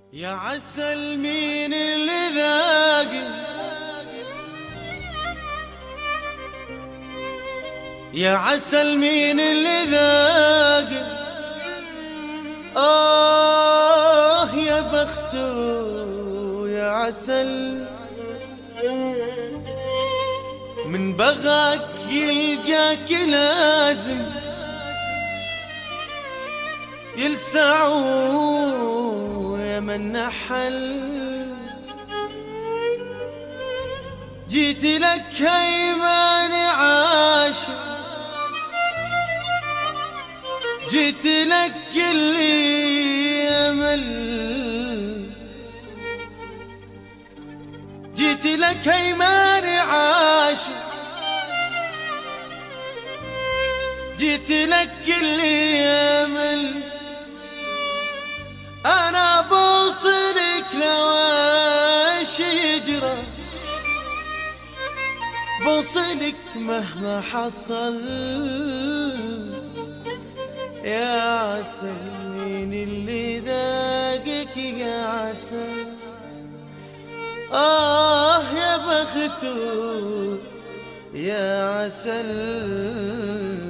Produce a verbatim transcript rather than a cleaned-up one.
يا عسل مين اللي ذاق، يا عسل مين اللي ذاق، آه يا بخته يا عسل من بغاك يلقاك لازم يلسعوا يا من نحل. جيت لك هيمان عاشق، جيت لك اللي يمل، جيت لك هيمان عاشق، جيت لك اللي يمل. أنا بوصلك لو ايش يجرى، بوصلك مهما حصل. يا عسل مين اللي ذاقك يا عسل، آه يا بخته يا عسل.